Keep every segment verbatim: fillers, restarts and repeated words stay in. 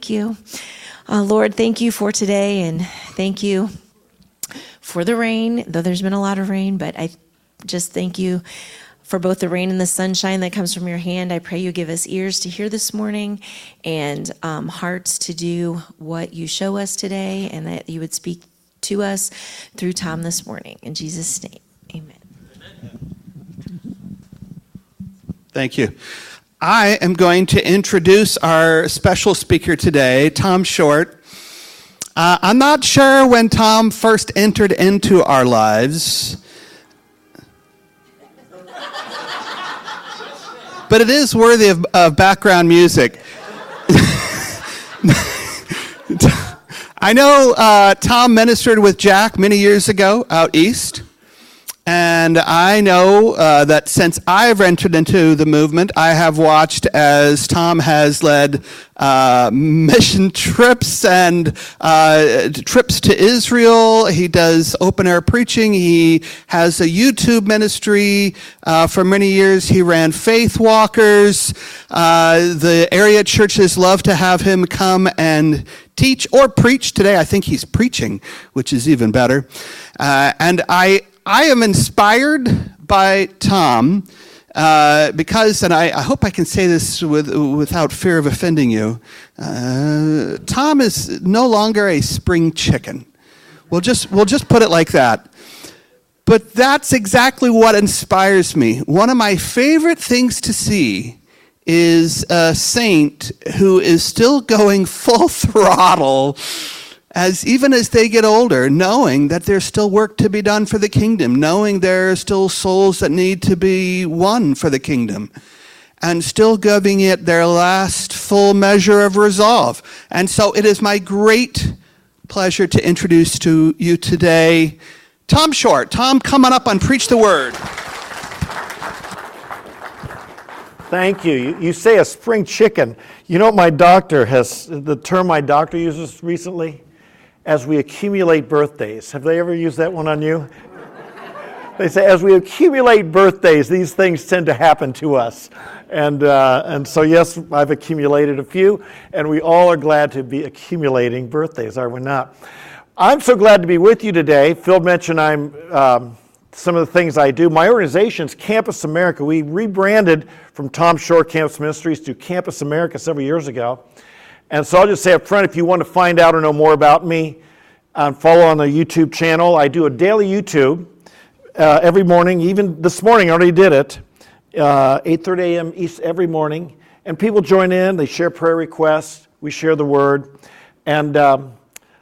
Thank you. Uh, Lord, thank you for today, and thank you for the rain, though there's been a lot of rain, but I just thank you for both the rain and the sunshine that comes from your hand. I pray you give us ears to hear this morning and um, hearts to do what you show us today, and that you would speak to us through Tom this morning. In Jesus' name, amen. Thank you. I am going to introduce our special speaker today, Tom Short. Uh, I'm not sure when Tom first entered into our lives, but it is worthy of, of background music. I know uh, Tom ministered with Jack many years ago out east. And I know uh, that since I've entered into the movement, I have watched as Tom has led uh, mission trips and uh, trips to Israel. He does open-air preaching. He has a YouTube ministry. Uh, for many years, he ran Faith Walkers. Uh, the area churches love to have him come and teach or preach. Today, I think he's preaching, which is even better. Uh, and I... I am inspired by Tom uh, because, and I, I hope I can say this with, without fear of offending you, uh, Tom is no longer a spring chicken. We'll just, we'll just put it like that. But that's exactly what inspires me. One of my favorite things to see is a saint who is still going full throttle as even as they get older, knowing that there's still work to be done for the kingdom, knowing there are still souls that need to be won for the kingdom, and still giving it their last full measure of resolve. And so it is my great pleasure to introduce to you today Tom Short. Tom, come on up and preach the word. Thank you. you. You say a spring chicken. You know what my doctor has, the term my doctor uses recently? As we accumulate birthdays. Have they ever used that one on you? They say, as we accumulate birthdays, these things tend to happen to us. And uh, and so, yes, I've accumulated a few, and we all are glad to be accumulating birthdays, are we not? I'm so glad to be with you today. Phil mentioned I'm um, some of the things I do. My organization's Campus America. We rebranded from Tom Short Campus Ministries to Campus America several years ago. And so I'll just say up front, if you want to find out or know more about me, um, follow on the YouTube channel. I do a daily YouTube uh, every morning. Even this morning, I already did it, uh, eight thirty a.m. East every morning. And people join in. They share prayer requests. We share the Word. And um,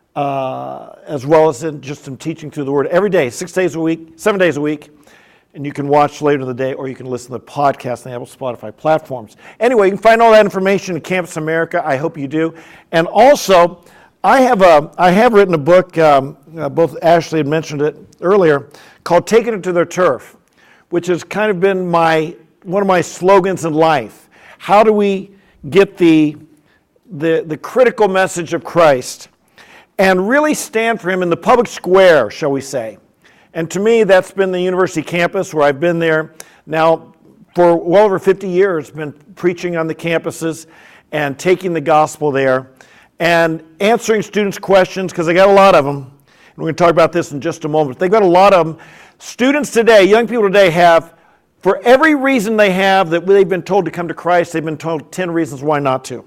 uh, as well as in just some teaching through the Word every day, six days a week, seven days a week. And you can watch later in the day, or you can listen to the podcast on the Apple, Spotify platforms. Anyway, you can find all that information at Campus America. I hope you do. And also, I have a I have written a book. Um, uh, both Ashley had mentioned it earlier, called "Taking It to Their Turf," which has kind of been my one of my slogans in life. How do we get the the the critical message of Christ and really stand for Him in the public square, shall we say? And to me, that's been the university campus, where I've been there now for well over fifty years, been preaching on the campuses and taking the gospel there and answering students' questions, because I got a lot of them. And we're going to talk about this in just a moment. They've got a lot of them. Students today, young people today have, for every reason they have that they've been told to come to Christ, they've been told ten reasons why not to.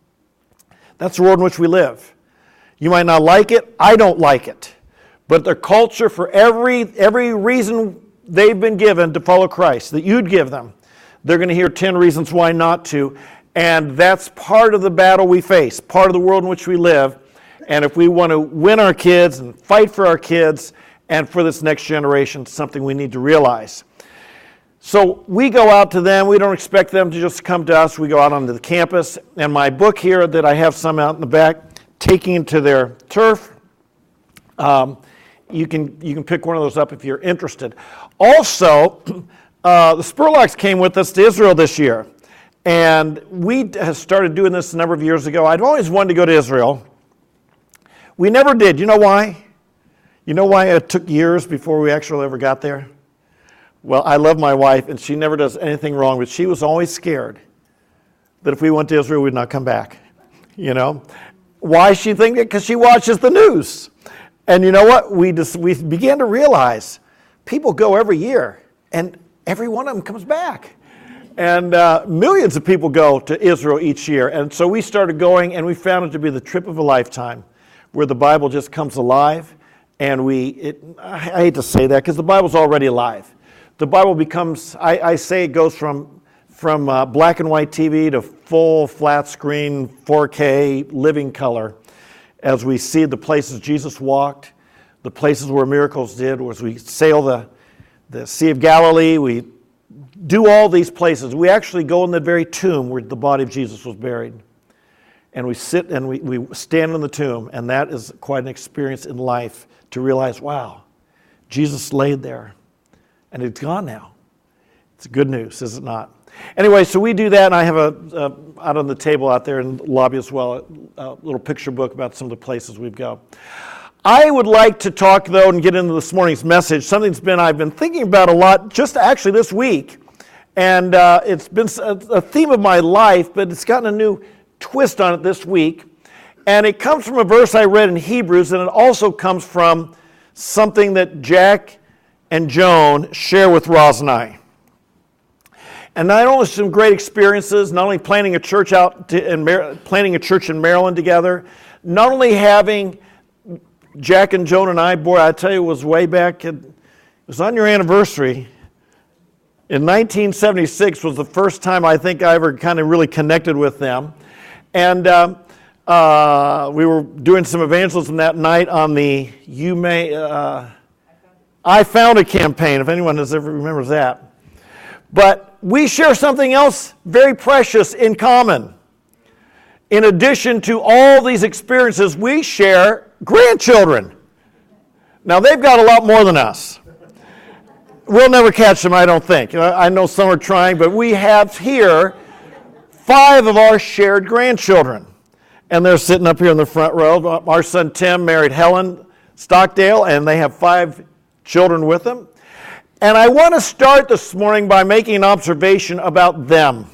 That's the world in which we live. You might not like it. I don't like it. But their culture, for every every reason they've been given to follow Christ, that you'd give them, they're going to hear ten reasons why not to. And that's part of the battle we face, part of the world in which we live. And if we want to win our kids and fight for our kids and for this next generation, it's something we need to realize. So we go out to them. We don't expect them to just come to us. We go out onto the campus. And my book here that I have some out in the back, Taking It to Their Turf, um, You can you can pick one of those up if you're interested. Also, uh, the Spurlocks came with us to Israel this year. And we have started doing this a number of years ago. I'd always wanted to go to Israel. We never did. You know why? You know why it took years before we actually ever got there? Well, I love my wife, and she never does anything wrong, but she was always scared that if we went to Israel, we'd not come back. you know. Why is she thinking it? Because she watches the news. And you know what? We just, we began to realize people go every year, and every one of them comes back. And uh, millions of people go to Israel each year. And so we started going, and we found it to be the trip of a lifetime, where the Bible just comes alive. And we, it, I hate to say that, because the Bible's already alive. The Bible becomes, I, I say it goes from, from uh, black and white T V to full flat screen four K living color, as we see the places Jesus walked, the places where miracles did, as we sail the, the Sea of Galilee, we do all these places. We actually go in the very tomb where the body of Jesus was buried. And we sit and we, we stand in the tomb, and that is quite an experience in life to realize, wow, Jesus laid there, and it's gone now. It's good news, is it not? Anyway, so we do that, and I have a, a out on the table out there in the lobby as well, a, a little picture book about some of the places we've go. I would like to talk, though, and get into this morning's message. Something's been I've been thinking about a lot, just actually this week, and uh, it's been a, a theme of my life, but it's gotten a new twist on it this week. And it comes from a verse I read in Hebrews, and it also comes from something that Jack and Joan share with Roz and I. And not only some great experiences, not only planning a church out to, in Mar- planning a church in Maryland together, not only having Jack and Joan and I, boy, I tell you, it was way back, at, it was on your anniversary. In nineteen seventy-six was the first time I think I ever kind of really connected with them. And um, uh, we were doing some evangelism that night on the You May, uh, I Found a campaign, if anyone has ever remembers that. But we share something else very precious in common. In addition to all these experiences, we share grandchildren. Now, they've got a lot more than us. We'll never catch them, I don't think. I know some are trying, but we have here five of our shared grandchildren. And they're sitting up here in the front row. Our son Tim married Helen Stockdale, and they have five children with them. And I want to start this morning by making an observation about them.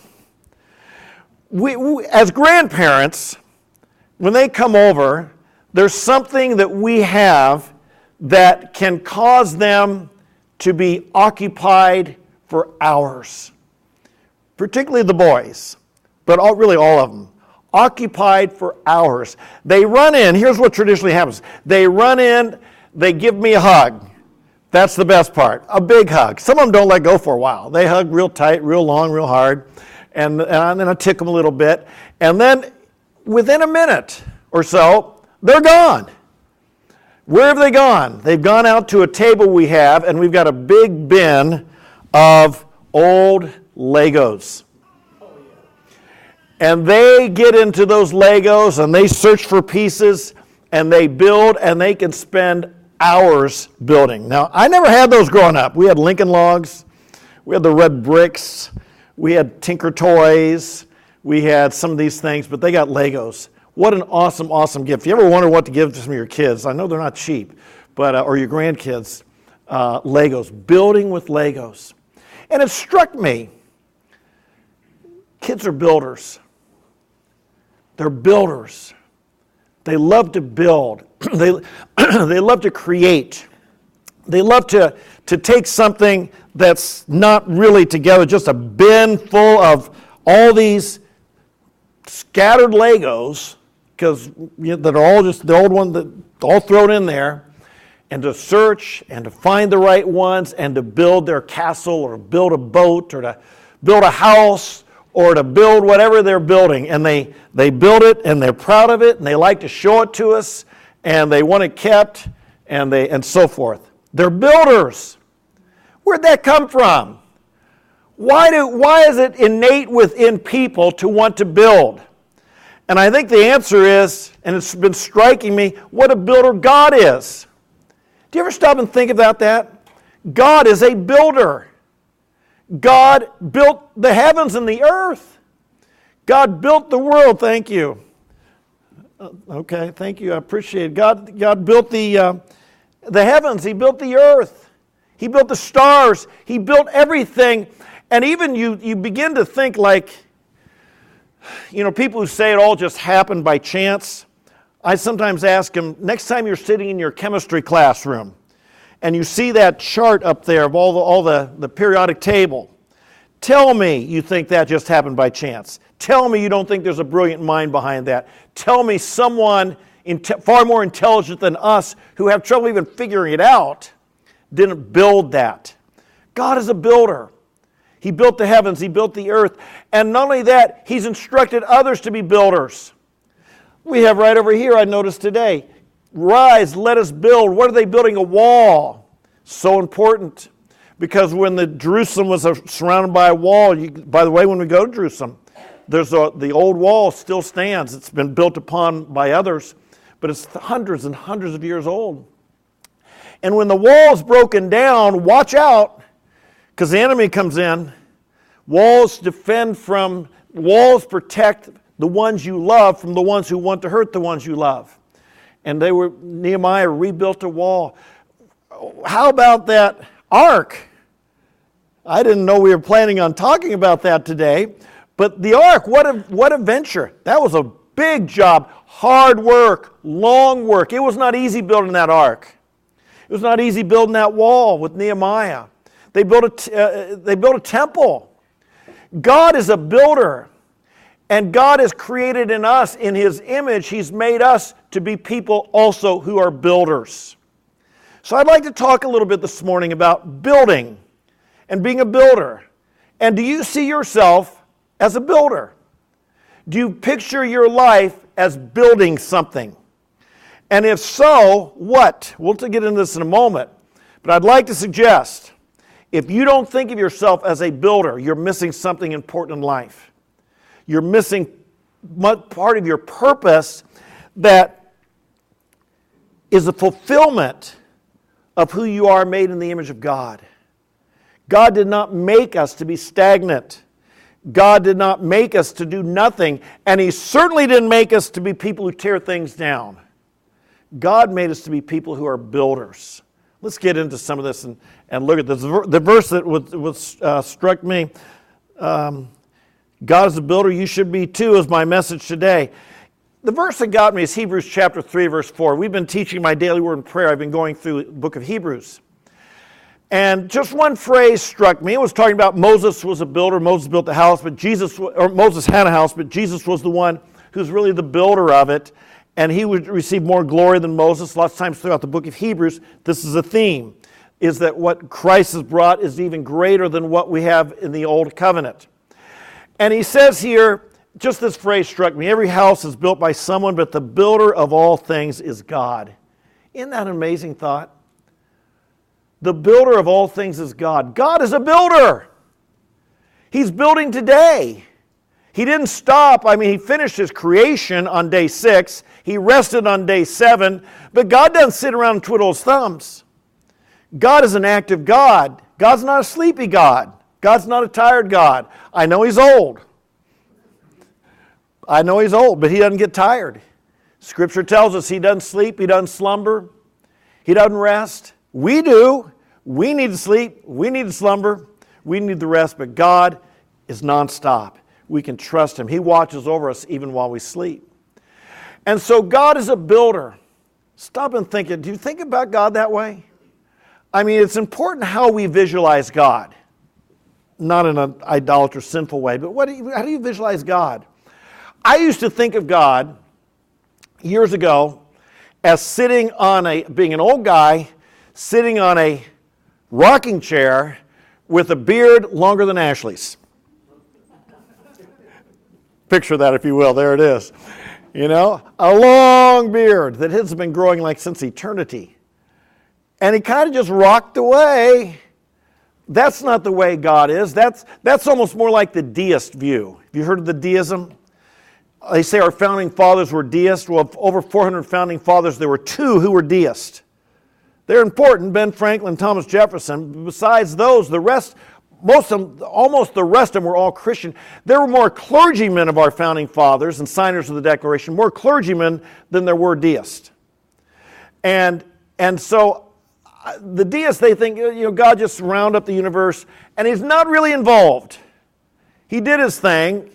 We, we, as grandparents, when they come over, there's something that we have that can cause them to be occupied for hours, particularly the boys, but all, really all of them, occupied for hours. They run in, here's what traditionally happens. They run in, they give me a hug. That's the best part, a big hug. Some of them don't let go for a while. They hug real tight, real long, real hard, and, and then I tick them a little bit. And then within a minute or so, they're gone. Where have they gone? They've gone out to a table we have, and we've got a big bin of old Legos. And they get into those Legos, and they search for pieces, and they build, and they can spend hours building. Now, I never had those growing up. We had Lincoln Logs, we had the red bricks, we had Tinker Toys, we had some of these things, but they got Legos. What an awesome, awesome gift. If you ever wonder what to give to some of your kids, I know they're not cheap, but uh, or your grandkids, uh, Legos, building with Legos. And it struck me, kids are builders. They're builders. They love to build. they, they love to create. They love to, to take something that's not really together, just a bin full of all these scattered Legos, because you know, that are all just the old one that all thrown in there, and to search and to find the right ones and to build their castle or build a boat or to build a house or to build whatever they're building. And they, they build it and they're proud of it and they like to show it to us and they want it kept and they and so forth. They're builders. Where'd that come from? Why do why is it innate within people to want to build? And I think the answer is, and it's been striking me, what a builder God is. Do you ever stop and think about that? God is a builder. God built the heavens and the earth. God built the world. Thank you. Uh, okay, thank you. I appreciate it. God, God built the, uh, the heavens. He built the earth. He built the stars. He built everything. And even you, you begin to think like, You know, people who say it all just happened by chance, I sometimes ask them, next time you're sitting in your chemistry classroom and you see that chart up there of all the, all the, the periodic table, tell me you think that just happened by chance. Tell me you don't think there's a brilliant mind behind that. Tell me someone inte- far more intelligent than us who have trouble even figuring it out didn't build that. God is a builder. He built the heavens, He built the earth, and not only that, He's instructed others to be builders. We have right over here, I noticed today, rise, let us build. What are they building? A wall. So important, because when the Jerusalem was surrounded by a wall, you, by the way, when we go to Jerusalem, there's a, the old wall still stands. It's been built upon by others, but it's hundreds and hundreds of years old. And when the wall is broken down, watch out, because the enemy comes in. Walls defend from, walls protect the ones you love from the ones who want to hurt the ones you love. And they were, Nehemiah rebuilt a wall. How about that ark? I didn't know we were planning on talking about that today, but the ark, what a, what a venture. That was a big job, hard work, long work. It was not easy building that ark. It was not easy building that wall with Nehemiah. They built a, uh, they built a temple. God is a builder, and God has created in us, in His image, He's made us to be people also who are builders. So I'd like to talk a little bit this morning about building and being a builder. And do you see yourself as a builder? Do you picture your life as building something? And if so, what? We'll get into this in a moment. But I'd like to suggest, if you don't think of yourself as a builder, you're missing something important in life. You're missing part of your purpose that is a fulfillment of who you are, made in the image of God. God did not make us to be stagnant. God did not make us to do nothing, and He certainly didn't make us to be people who tear things down. God made us to be people who are builders. Let's get into some of this and, and look at this. The verse that was, was uh, struck me, um, God is a builder, you should be too, is my message today. The verse that got me is Hebrews chapter three, verse four. We've been teaching my daily word and prayer. I've been going through the book of Hebrews. And just one phrase struck me. It was talking about Moses was a builder. Moses built the house, but Jesus, or Moses had a house, but Jesus was the one who's really the builder of it. And he would receive more glory than Moses. Lots of times throughout the book of Hebrews, this is a theme, is that what Christ has brought is even greater than what we have in the old covenant. And he says here, just this phrase struck me, every house is built by someone, but the builder of all things is God. Isn't that an amazing thought? The builder of all things is God. God is a builder. He's building today. He didn't stop. I mean, He finished His creation on day six. He rested on day seven. But God doesn't sit around and twiddle His thumbs. God is an active God. God's not a sleepy God. God's not a tired God. I know He's old. I know He's old, but He doesn't get tired. Scripture tells us He doesn't sleep. He doesn't slumber. He doesn't rest. We do. We need to sleep. We need to slumber. We need the rest. But God is nonstop. We can trust Him. He watches over us even while we sleep. And so God is a builder. Stop and think it. Do you think about God that way? I mean, it's important how we visualize God. Not in an idolatrous, sinful way, but what do you, how do you visualize God? I used to think of God years ago as sitting on a, being an old guy, sitting on a rocking chair with a beard longer than Ashley's. Picture that, if you will. There it is. You know, a long beard that has been growing like since eternity. And he kind of just rocked away. That's not the way God is. That's, that's almost more like the deist view. Have you heard of the deism? They say our founding fathers were deists. Well, of over four hundred founding fathers, there were two who were deists. They're important, Ben Franklin, Thomas Jefferson. Besides those, the rest, most of them, almost the rest of them were all Christian. There were more clergymen of our founding fathers and signers of the Declaration, more clergymen than there were deists. And, and so the deists, they think, you know, God just round up the universe, and He's not really involved. He did His thing.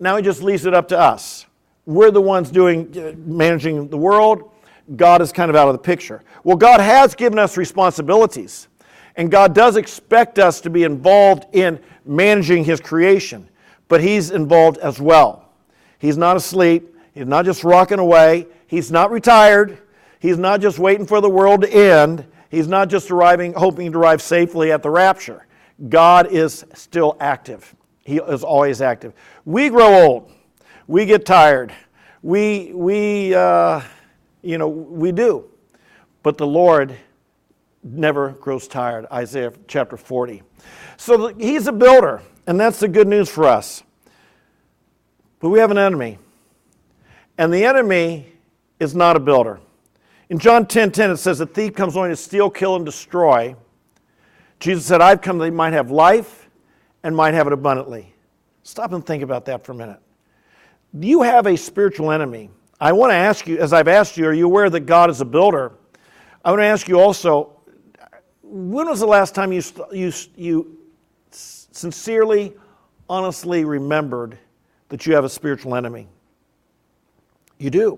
Now he just leaves it up to us. We're the ones doing, uh, managing the world. God is kind of out of the picture. Well, God has given us responsibilities, and God does expect us to be involved in managing his creation, but he's involved as well. He's not asleep. He's not just rocking away. He's not retired. He's not just waiting for the world to end. He's not just arriving, hoping to arrive safely at the rapture. God is still active. He is always active. We grow old. We get tired. We, we, uh, you know, we do. But the Lord never grows tired. Isaiah chapter forty. So the, he's a builder, and that's the good news for us. But we have an enemy. And the enemy is not a builder. In John ten ten, it says, the thief comes only to steal, kill, and destroy. Jesus said, I've come that they might have life and might have it abundantly. Stop and think about that for a minute. Do you have a spiritual enemy? I want to ask you, as I've asked you, are you aware that God is a builder? I want to ask you also, when was the last time you, you, you sincerely, honestly remembered that you have a spiritual enemy? You do.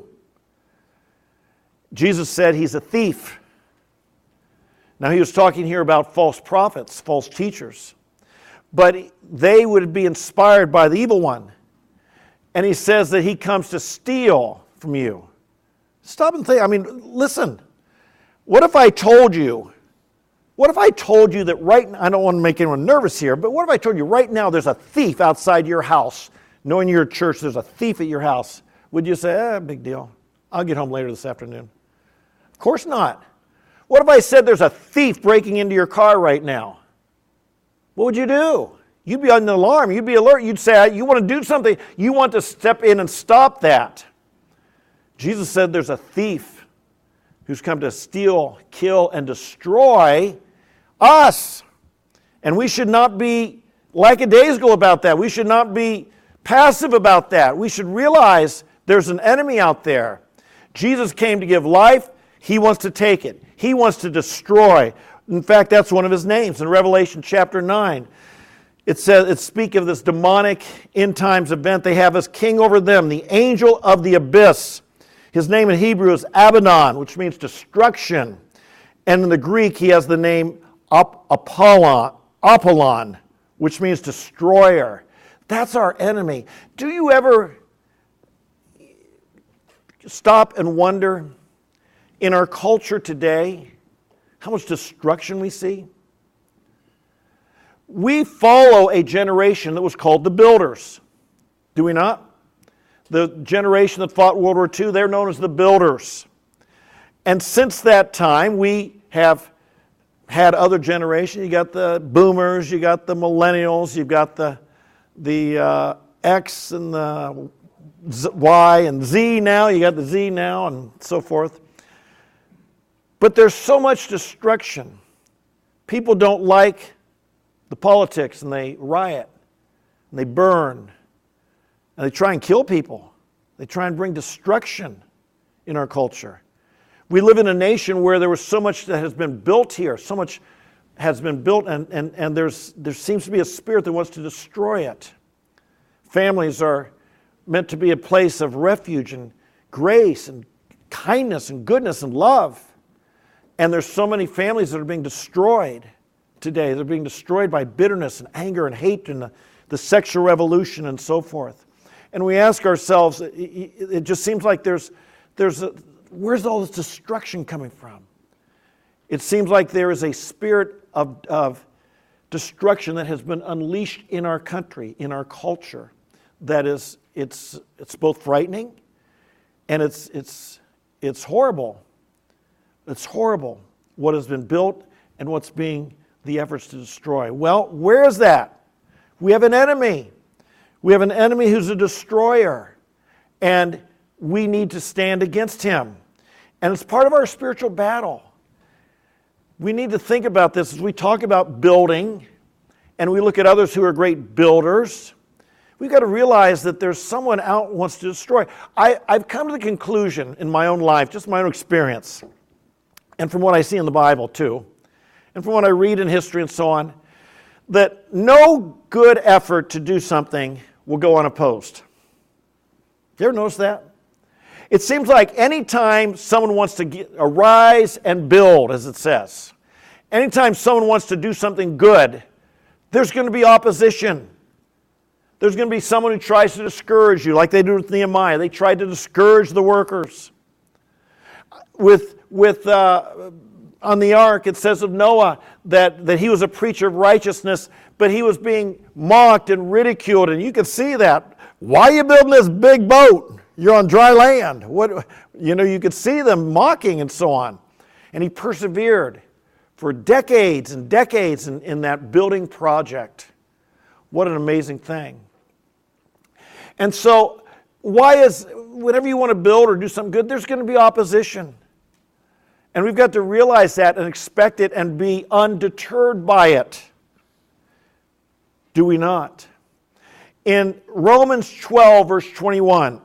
Jesus said he's a thief. Now, he was talking here about false prophets, false teachers. But they would be inspired by the evil one. And he says that he comes to steal from you. Stop and think. I mean, listen. What if I told you, what if I told you that right now, I don't want to make anyone nervous here, but what if I told you right now there's a thief outside your house, knowing you're a church, there's a thief at your house? Would you say, eh, big deal. I'll get home later this afternoon. Of course not. What if I said there's a thief breaking into your car right now? What would you do? You'd be on the alarm. You'd be alert. You'd say, you want to do something. You want to step in and stop that. Jesus said there's a thief who's come to steal, kill, and destroy us. And we should not be lackadaisical about that. We should not be passive about that. We should realize there's an enemy out there. Jesus came to give life. He wants to take it. He wants to destroy. In fact, that's one of his names. In Revelation chapter nine, it says, it speaks of this demonic end times event. They have as king over them, the angel of the abyss. His name in Hebrew is Abaddon, which means destruction. And in the Greek, he has the name Apollon, Apollon, which means destroyer. That's our enemy. Do you ever stop and wonder, in our culture today, how much destruction we see? We follow a generation that was called the builders. Do we not? The generation that fought World War Two, they're known as the builders. And since that time, we have had other generations. You got the boomers, you got the millennials, you've got the, the uh, X and the Z, Y and Z now, you got the Z now and so forth. But there's so much destruction. People don't like the politics, and they riot, and they burn, and they try and kill people. They try and bring destruction in our culture. We live in a nation where there was so much that has been built here, so much has been built, and, and, and there's, there seems to be a spirit that wants to destroy it. Families are meant to be a place of refuge and grace and kindness and goodness and love. And there's so many families that are being destroyed today. They're being destroyed by bitterness and anger and hate and the, the sexual revolution and so forth. And we ask ourselves, it, it just seems like there's, there's a, where's all this destruction coming from? It seems like there is a spirit of, of destruction that has been unleashed in our country, in our culture, that is, it's, it's both frightening and it's, it's, it's horrible. It's horrible what has been built and what's being the efforts to destroy. Well, where is that? We have an enemy. We have an enemy who's a destroyer. And we need to stand against him. And it's part of our spiritual battle. We need to think about this as we talk about building and we look at others who are great builders. We've got to realize that there's someone out who wants to destroy. I, I've come to the conclusion in my own life, just my own experience, and from what I see in the Bible too, and from what I read in history and so on, that no good effort to do something will go unopposed. You ever notice that? It seems like anytime someone wants to get, arise and build, as it says, anytime someone wants to do something good, there's going to be opposition. There's going to be someone who tries to discourage you, like they did with Nehemiah. They tried to discourage the workers. With, with uh, on the ark, it says of Noah that, that he was a preacher of righteousness, but he was being mocked and ridiculed, and you can see that. Why are you building this big boat? You're on dry land. What, you know, you could see them mocking and so on. And he persevered for decades and decades in, in that building project. What an amazing thing. And so, why is, whenever you want to build or do something good, there's going to be opposition. And we've got to realize that and expect it and be undeterred by it. Do we not? In Romans twelve, verse twenty-one,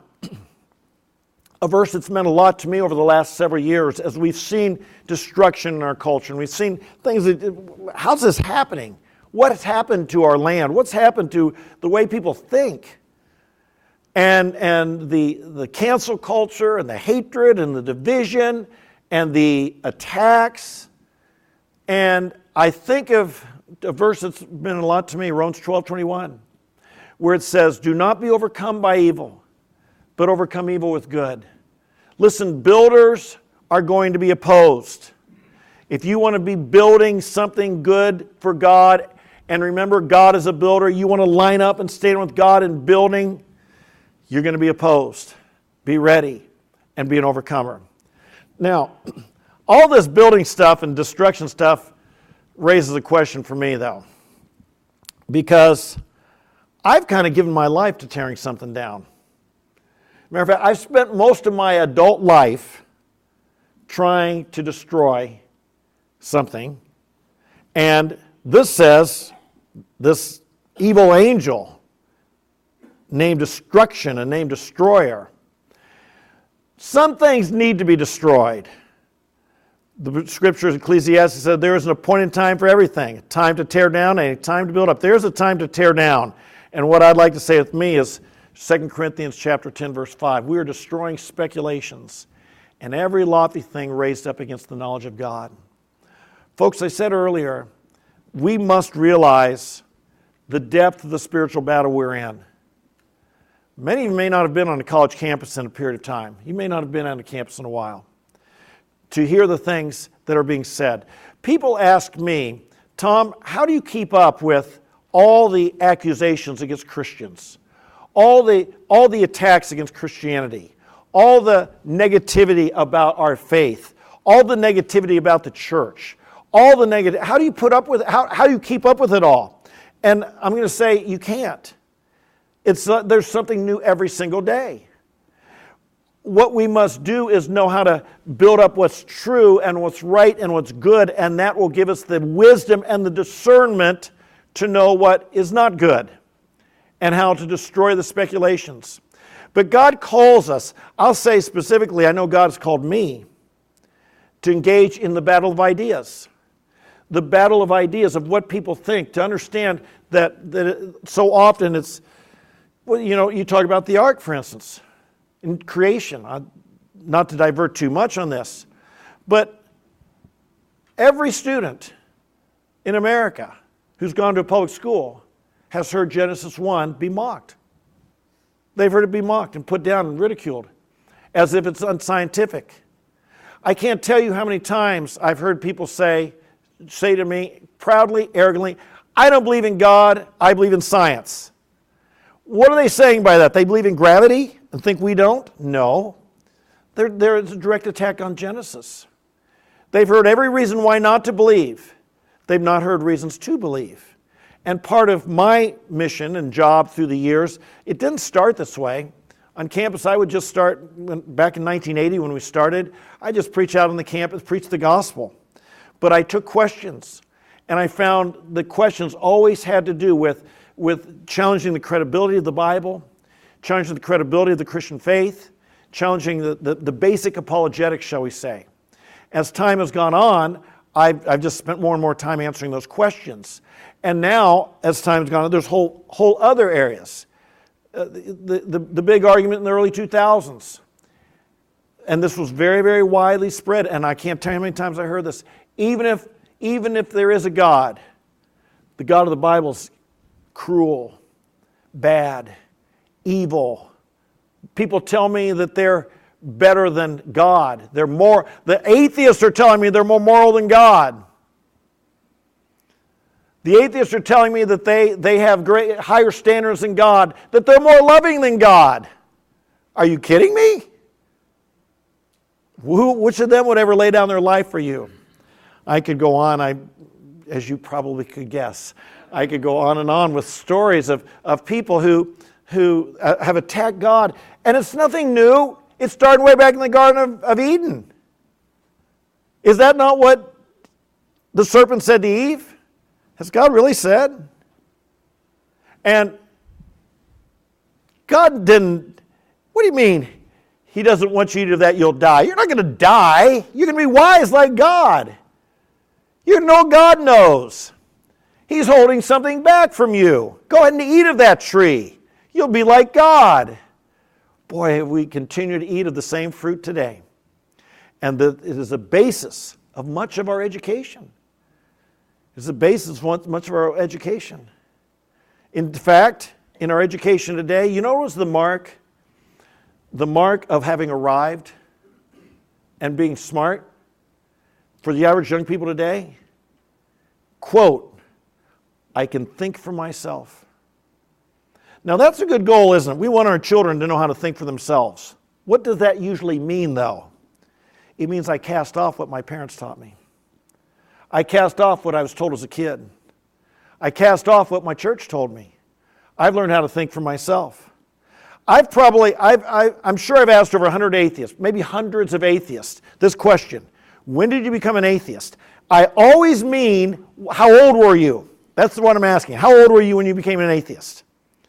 a verse that's meant a lot to me over the last several years as we've seen destruction in our culture and we've seen things that, how's this happening? What has happened to our land? What's happened to the way people think? And, and the, the cancel culture and the hatred and the division and the attacks. And I think of a verse that's been a lot to me, Romans twelve twenty-one, where it says, do not be overcome by evil, but overcome evil with good. Listen, builders are going to be opposed. If you want to be building something good for God, and remember God is a builder, you want to line up and stand with God in building, you're going to be opposed. Be ready and be an overcomer. Now, all this building stuff and destruction stuff raises a question for me, though, because I've kind of given my life to tearing something down. Matter of fact, I've spent most of my adult life trying to destroy something. And this says, this evil angel named Destruction and named Destroyer. Some things need to be destroyed. The scriptures, Ecclesiastes said there is an appointed time for everything. A time to tear down and a time to build up. There's a time to tear down. And what I'd like to say with me is Second Corinthians chapter ten, verse five. We are destroying speculations and every lofty thing raised up against the knowledge of God. Folks, I said earlier, we must realize the depth of the spiritual battle we're in. Many of you may not have been on a college campus in a period of time. You may not have been on a campus in a while to hear the things that are being said. People ask me, Tom, how do you keep up with all the accusations against Christians? All the, all the attacks against Christianity, all the negativity about our faith, all the negativity about the church, all the negative. How do you put up with it? How, how do you keep up with it all? And I'm going to say you can't. It's uh, there's something new every single day. What we must do is know how to build up what's true and what's right and what's good, and that will give us the wisdom and the discernment to know what is not good and how to destroy the speculations. But God calls us, I'll say specifically, I know God has called me to engage in the battle of ideas. The battle of ideas of what people think, to understand that, that it, so often it's, well, you know, you talk about the ark, for instance, in creation. I, not to divert too much on this, but every student in America who's gone to a public school has heard Genesis one be mocked. They've heard it be mocked and put down and ridiculed as if it's unscientific. I can't tell you how many times I've heard people say, say to me proudly, arrogantly, I don't believe in God, I believe in science. What are they saying by that? They believe in gravity and think we don't? No. There, there is a direct attack on Genesis. They've heard every reason why not to believe. They've not heard reasons to believe. And part of my mission and job through the years, it didn't start this way. On campus, I would just start, back in nineteen eighty when we started, I just preach out on the campus, preach the gospel. But I took questions, and I found the questions always had to do with, with challenging the credibility of the Bible, challenging the credibility of the Christian faith, challenging the, the, the basic apologetics, shall we say. As time has gone on, I've, I've just spent more and more time answering those questions. And now, as time's gone on, there's whole, whole other areas. uh, the, the, the big argument in the early two thousands. And this was very, very widely spread. And I can't tell you how many times I heard this. Even if, even if there is a God, the God of the Bible is cruel, bad, evil. People tell me that they're better than God. They're more, the atheists are telling me they're more moral than God. The atheists are telling me that they, they have great, higher standards than God, that they're more loving than God. Are you kidding me? Who, which of them would ever lay down their life for you? I could go on, I, as you probably could guess. I could go on and on with stories of, of people who, who uh, have attacked God. And it's nothing new. It started way back in the Garden of, of Eden. Is that not what the serpent said to Eve? Has God really said? And God didn't, what do you mean? He doesn't want you to do that, you'll die. You're not going to die. You're going to be wise like God. You know God knows. He's holding something back from you. Go ahead and eat of that tree. You'll be like God. Boy, have we continue to eat of the same fruit today. And the, it is the basis of much of our education. It's the basis of much of our education. In fact, in our education today, you know what was the mark? The mark of having arrived and being smart for the average young people today? Quote, I can think for myself. Now that's a good goal, isn't it? We want our children to know how to think for themselves. What does that usually mean, though? It means I cast off what my parents taught me. I cast off what I was told as a kid. I cast off what my church told me. I've learned how to think for myself. I've probably, I've, I, I'm sure I've asked over one hundred atheists, maybe hundreds of atheists, this question. When did you become an atheist? I always mean, how old were you? That's the one I'm asking. How old were you when you became an atheist?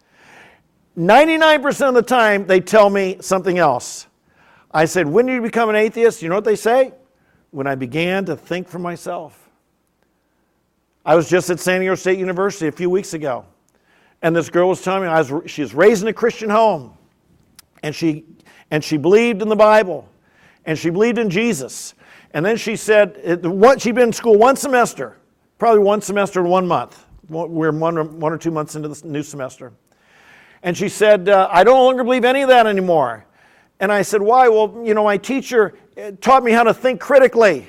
ninety-nine percent of the time, they tell me something else. I said, when did you become an atheist? You know what they say? When I began to think for myself. I was just at San Diego State University a few weeks ago. And this girl was telling me I was, she was raised in a Christian home. And she, and she believed in the Bible. And she believed in Jesus. And then she said, it, what, she'd been in school one semester. Probably one semester and one month. We're one or, one or two months into the new semester. And she said, uh, I don't longer believe any of that anymore. And I said, why? Well, you know, my teacher taught me how to think critically.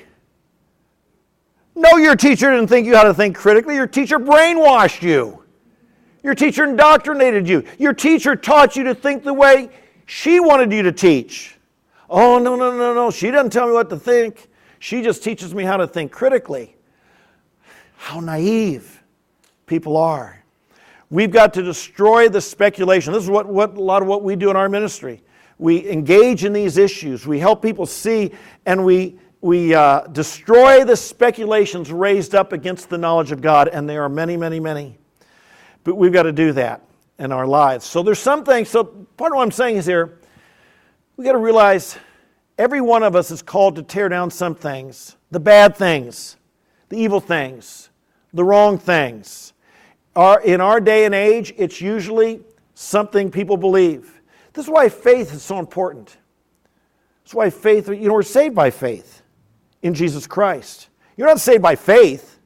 No, your teacher didn't think you how to think critically. Your teacher brainwashed you. Your teacher indoctrinated you. Your teacher taught you to think the way she wanted you to teach. Oh, no, no, no, no. She doesn't tell me what to think. She just teaches me how to think critically. How naive people are. We've got to destroy the speculation. This is what, what a lot of what we do in our ministry. We engage in these issues. We help people see, and we we uh, destroy the speculations raised up against the knowledge of God, and there are many, many, many. But we've got to do that in our lives. So there's some things, so part of what I'm saying is here, we've got to realize every one of us is called to tear down some things, the bad things, the evil things, the wrong things. Our, in our day and age, it's usually something people believe. This is why faith is so important. That's why faith, you know, we're saved by faith in Jesus Christ. You're not saved by faith.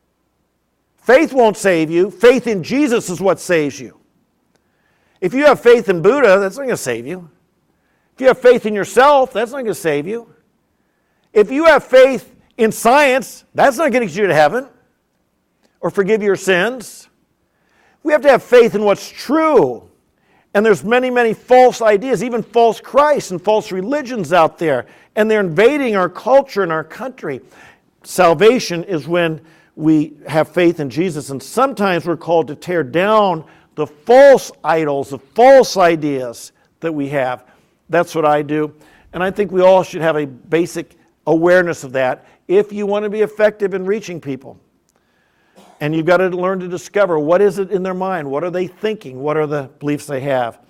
Faith won't save you. Faith in Jesus is what saves you. If you have faith in Buddha, that's not going to save you. If you have faith in yourself, that's not going to save you. If you have faith in science, that's not going to get you to heaven or forgive your sins. We have to have faith in what's true. And there's many, many false ideas, even false Christs and false religions out there. And they're invading our culture and our country. Salvation is when we have faith in Jesus. And sometimes we're called to tear down the false idols, the false ideas that we have. That's what I do. And I think we all should have a basic awareness of that if you want to be effective in reaching people. And you've got to learn to discover what is it in their mind, what are they thinking, what are the beliefs they have.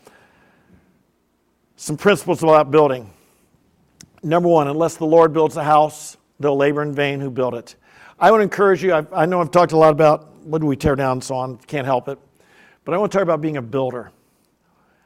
Some principles about building. Number one, unless the Lord builds a house, they'll labor in vain who build it. I want to encourage you, I, I know I've talked a lot about what do we tear down and so on, can't help it. But I want to talk about being a builder.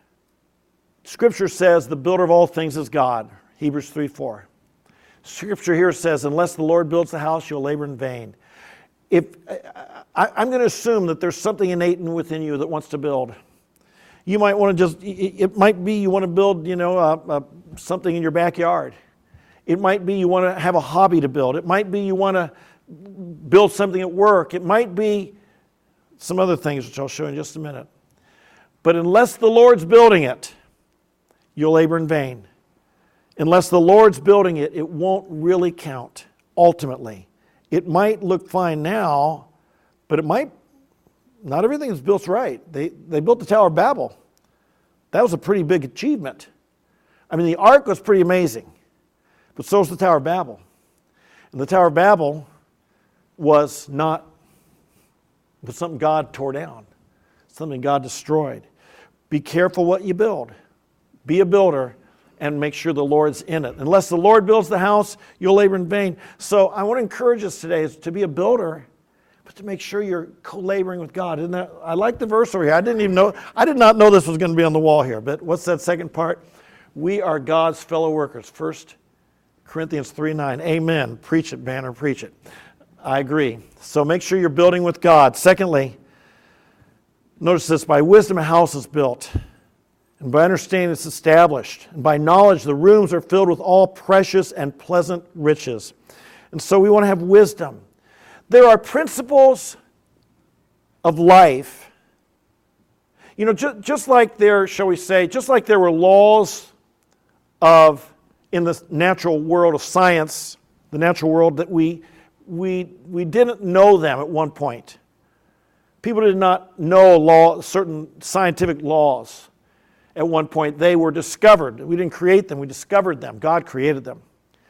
Scripture says the builder of all things is God, Hebrews three four. Scripture here says, unless the Lord builds the house, you'll labor in vain. If I, I'm going to assume that there's something innate within you that wants to build. You might want to just, it might be you want to build, you know, uh, uh, something in your backyard. It might be you want to have a hobby to build. It might be you want to build something at work. It might be some other things, which I'll show in just a minute. But unless the Lord's building it, you'll labor in vain. Unless the Lord's building it, it won't really count, ultimately. It might look fine now, but it might, not everything is built right. They, they built the Tower of Babel. That was a pretty big achievement. I mean, the Ark was pretty amazing, but so was the Tower of Babel. And the Tower of Babel was not, was something God tore down, something God destroyed. Be careful what you build. Be a builder and make sure the Lord's in it. Unless the Lord builds the house, you'll labor in vain. So I want to encourage us today is to be a builder, but to make sure you're co-laboring with God. Isn't that, I like the verse over here. I didn't even know, I did not know this was going to be on the wall here, but what's that second part? We are God's fellow workers. First Corinthians three nine. Amen. Preach it, Banner, preach it. I agree. So make sure you're building with God. Secondly, notice this, by wisdom a house is built, and by understanding it's established, and by knowledge the rooms are filled with all precious and pleasant riches. And so we want to have wisdom. There are principles of life, you know, just, just like there, shall we say, just like there were laws of, in the natural world of science, the natural world that we, we, we didn't know them at one point. People did not know law, certain scientific laws at one point. They were discovered. We didn't create them, we discovered them. God created them.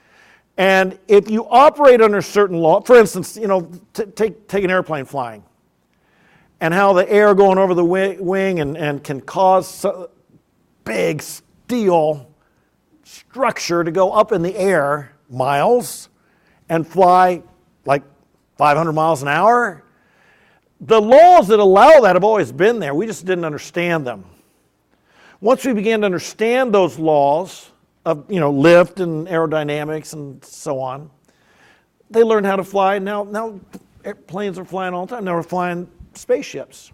And if you operate under certain law, for instance, you know, t- take, take an airplane flying, and how the air going over the wing and, and can cause so big steel structure to go up in the air miles and fly like five hundred miles an hour. The laws that allow that have always been there. We just didn't understand them. Once we began to understand those laws of, you know, lift and aerodynamics and so on, they learned how to fly. Now, now airplanes are flying all the time. Now we're flying spaceships.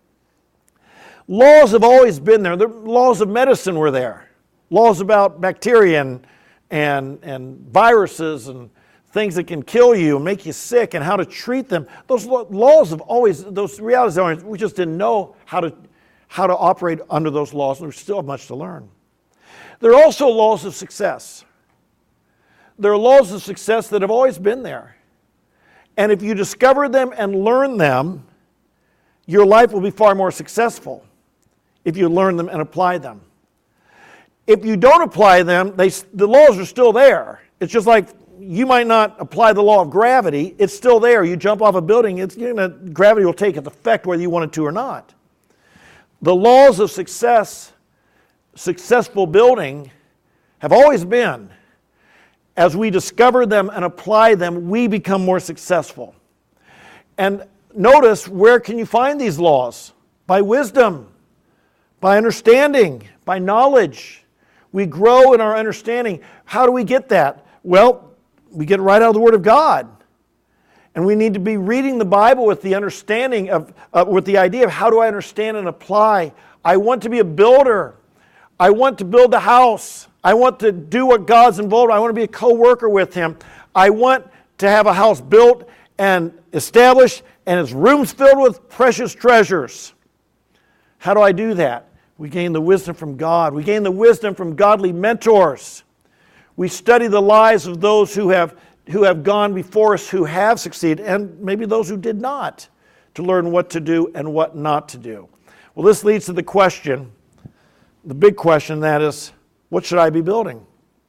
Laws have always been there. The laws of medicine were there. Laws about bacteria and, and, and viruses and things that can kill you and make you sick and how to treat them. Those laws have always, those realities, are, we just didn't know how to, how to operate under those laws, and we still have much to learn. There are also laws of success. There are laws of success that have always been there. And if you discover them and learn them, your life will be far more successful if you learn them and apply them. If you don't apply them, they, the laws are still there. It's just like you might not apply the law of gravity. It's still there. You jump off a building, it's, you know, gravity will take its effect whether you want it to or not. The laws of success, successful building, have always been. As we discover them and apply them, we become more successful. And notice, where can you find these laws? By wisdom, by understanding, by knowledge. We grow in our understanding. How do we get that? Well, we get it right out of the Word of God. And we need to be reading the Bible with the understanding of, uh, with the idea of how do I understand and apply. I want to be a builder. I want to build a house. I want to do what God's involved. I want to be a co-worker with Him. I want to have a house built and established and its rooms filled with precious treasures. How do I do that? We gain the wisdom from God. We gain the wisdom from godly mentors. We study the lives of those who have, who have gone before us, who have succeeded, and maybe those who did not, to learn what to do and what not to do. Well, this leads to the question, the big question, that is, what should I be building?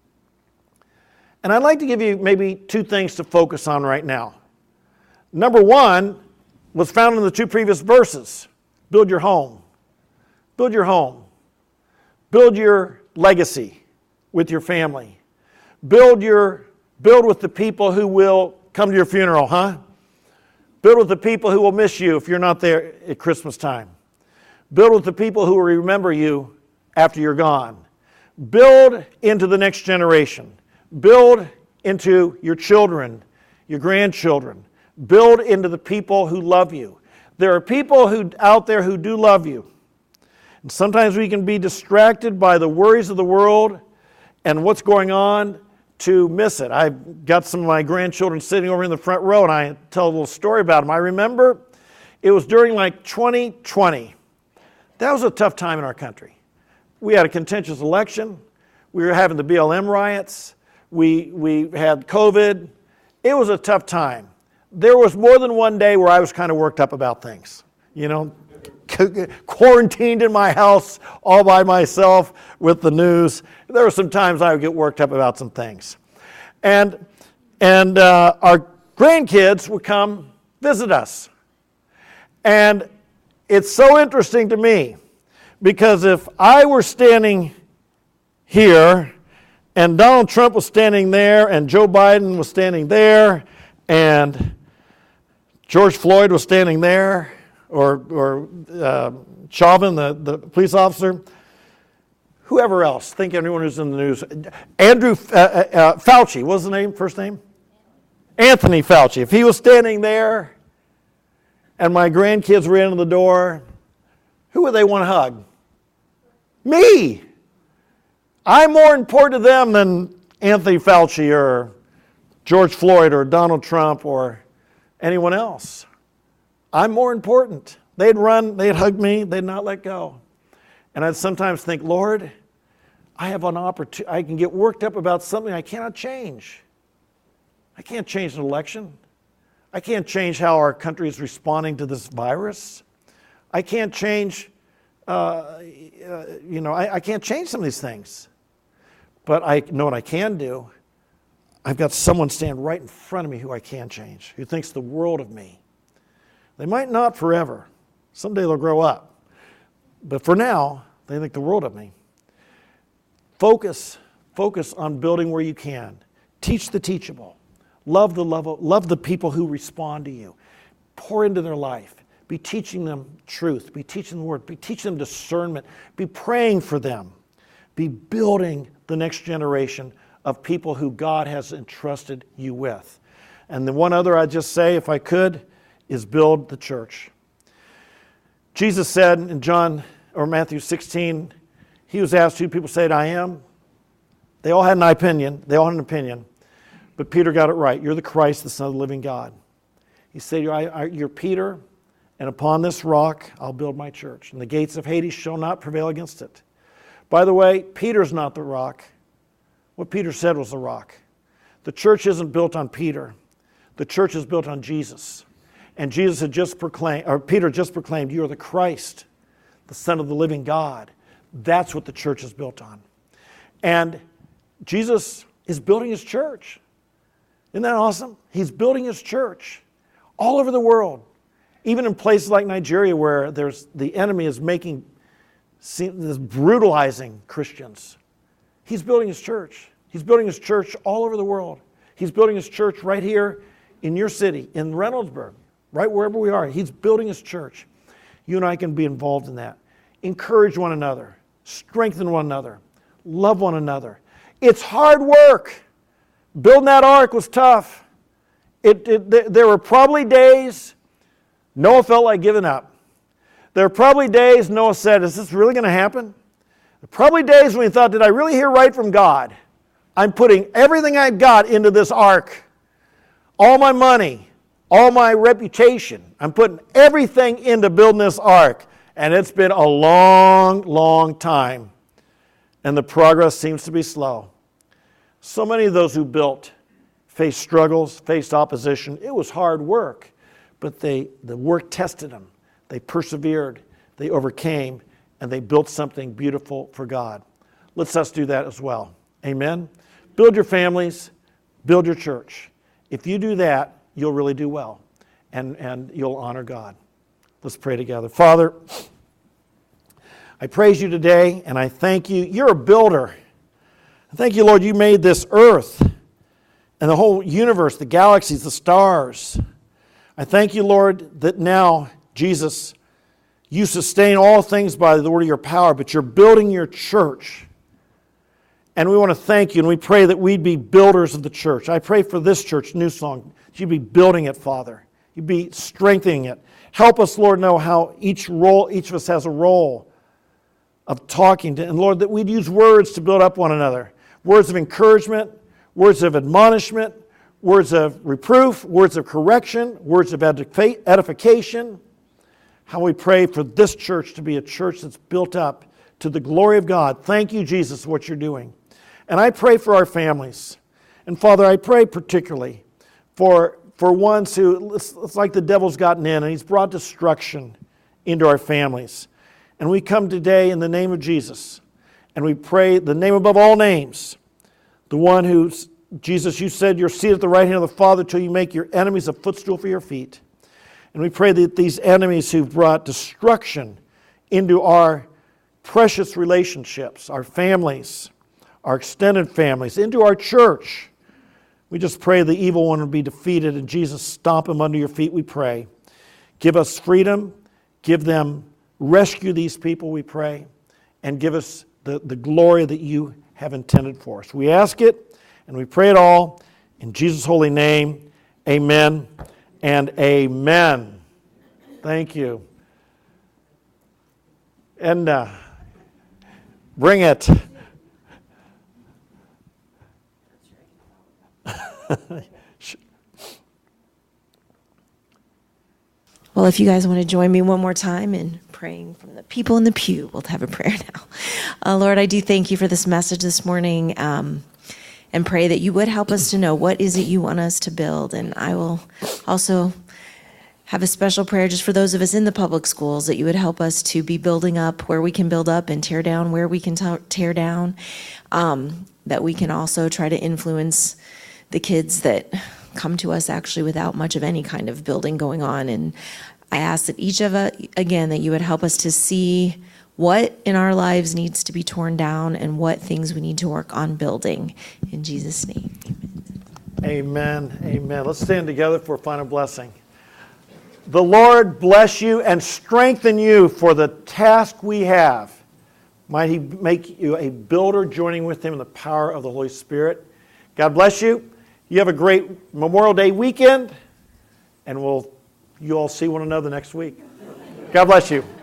And I'd like to give you maybe two things to focus on right now. Number one was found in the two previous verses. Build your home. Build your home. Build your legacy with your family. Build your build with the people who will come to your funeral, huh? Build with the people who will miss you if you're not there at Christmas time. Build with the people who will remember you after you're gone. Build into the next generation. Build into your children, your grandchildren. Build into the people who love you. There are people who out there who do love you. And sometimes we can be distracted by the worries of the world and what's going on to miss it. I've got some of my grandchildren sitting over in the front row, and I tell a little story about them. I remember it was during like twenty twenty. That was a tough time in our country. We had a contentious election. We were having the B L M riots. We, we had COVID. It was a tough time. There was more than one day where I was kind of worked up about things. You know, quarantined in my house all by myself with the news. There were some times I would get worked up about some things. And, and uh, our grandkids would come visit us. And it's so interesting to me because if I were standing here and Donald Trump was standing there and Joe Biden was standing there and George Floyd was standing there, or, or uh, Chauvin, the, the police officer, whoever else, think anyone who's in the news, Andrew uh, uh, Fauci, what was the name, first name? Anthony Fauci. If he was standing there and my grandkids were in the door, who would they want to hug? Me. I'm more important to them than Anthony Fauci or George Floyd or Donald Trump or anyone else. I'm more important. They'd run, they'd hug me, they'd not let go. And I'd sometimes think, Lord, I have an opportunity, I can get worked up about something I cannot change. I can't change an election. I can't change how our country is responding to this virus. I can't change, uh, uh, you know, I, I can't change some of these things. But I know what I can do. I've got someone stand right in front of me who I can change, who thinks the world of me. They might not forever. Someday they'll grow up. But for now, they think the world of me. Focus, focus on building where you can. Teach the teachable. Love the love, love the people who respond to you. Pour into their life. Be teaching them truth. Be teaching them the word. Be teaching them discernment. Be praying for them. Be building the next generation of people who God has entrusted you with. And the one other I'd just say, if I could, is build the church. Jesus said in John or Matthew sixteen, he was asked who people said I am. They all had an opinion. They all had an opinion. But Peter got it right. You're the Christ, the Son of the living God. He said, you're Peter, and upon this rock I'll build my church, and the gates of Hades shall not prevail against it. By the way, Peter's not the rock. What Peter said was the rock. The church isn't built on Peter. The church is built on Jesus. And Jesus had just proclaimed, or Peter just proclaimed, you are the Christ, the Son of the living God. That's what the church is built on. And Jesus is building his church. Isn't that awesome? He's building his church all over the world. Even in places like Nigeria where there's the enemy is making, is brutalizing Christians. He's building his church. He's building his church all over the world. He's building his church right here in your city, in Reynoldsburg, right wherever we are. He's building his church. You and I can be involved in that. Encourage one another. Strengthen one another. Love one another. It's hard work. Building that ark was tough. It, it, there were probably days Noah felt like giving up. There were probably days Noah said, is this really going to happen? There were probably days when he thought, did I really hear right from God? I'm putting everything I've got into this ark. All my money, all my reputation. I'm putting everything into building this ark. And it's been a long, long time. And the progress seems to be slow. So many of those who built faced struggles, faced opposition. It was hard work. But they, the work tested them. They persevered. They overcame. And they built something beautiful for God. Let's us do that as well. Amen? Build your families. Build your church. If you do that, you'll really do well. And, and you'll honor God. Let's pray together. Father, I praise you today, and I thank you. You're a builder. I thank you, Lord, you made this earth and the whole universe, the galaxies, the stars. I thank you, Lord, that now, Jesus, You sustain all things by the word of your power, but you're building your church. And we want to thank you, and we pray that we'd be builders of the church. I pray for this church, New Song, that you'd be building it, Father. You'd be strengthening it. Help us, Lord, know how each role, each of us has a role of talking to, and Lord, that we'd use words to build up one another. Words of encouragement, words of admonishment, words of reproof, words of correction, words of edification. How we pray for this church to be a church that's built up to the glory of God. Thank you, Jesus, for what you're doing. And I pray for our families. And Father, I pray particularly for, for ones who, it's, it's like the devil's gotten in and he's brought destruction into our families. And we come today in the name of Jesus. And we pray the name above all names. The one who, Jesus, you said you're seated at the right hand of the Father till you make your enemies a footstool for your feet. And we pray that these enemies who've brought destruction into our precious relationships, our families, our extended families, into our church, we just pray the evil one would be defeated and Jesus stomp him under your feet, we pray. Give us freedom, give them, rescue these people, we pray, and give us the, the glory that you have intended for us. We ask it and we pray it all in Jesus' holy name. Amen and amen. Thank you. And uh, bring it. Well, if you guys want to join me one more time in praying from the people in the pew, we'll have a prayer now. Uh, Lord, I do thank you for this message this morning, um, and pray that you would help us to know what is it you want us to build. And I will also have a special prayer just for those of us in the public schools, that you would help us to be building up where we can build up and tear down where we can t- tear down, um, that we can also try to influence the kids that come to us actually without much of any kind of building going on. And I ask that each of us, again, that you would help us to see what in our lives needs to be torn down and what things we need to work on building. In Jesus' name, amen. Amen. Amen. Let's stand together for a final blessing. The Lord bless you and strengthen you for the task we have. Might He make you a builder, joining with Him in the power of the Holy Spirit. God bless you. You have a great Memorial Day weekend, and we'll you all see one another next week. God bless you.